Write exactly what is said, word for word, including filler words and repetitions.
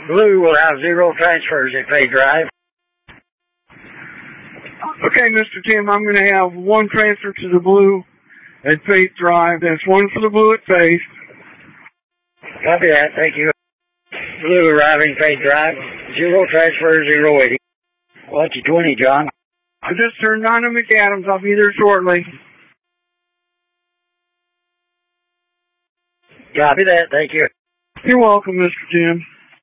Blue will have zero transfers at Faith Drive. Okay, Mister Tim, I'm going to have one transfer to the Blue at Faith Drive. That's one for the Blue at Faith. Copy that, thank you. Blue arriving Faith Drive, zero transfer, zero waiting. Watch you twenty, John. I just turned on to McAdams. I'll be there shortly. Copy that, thank you. You're welcome, Mister Tim.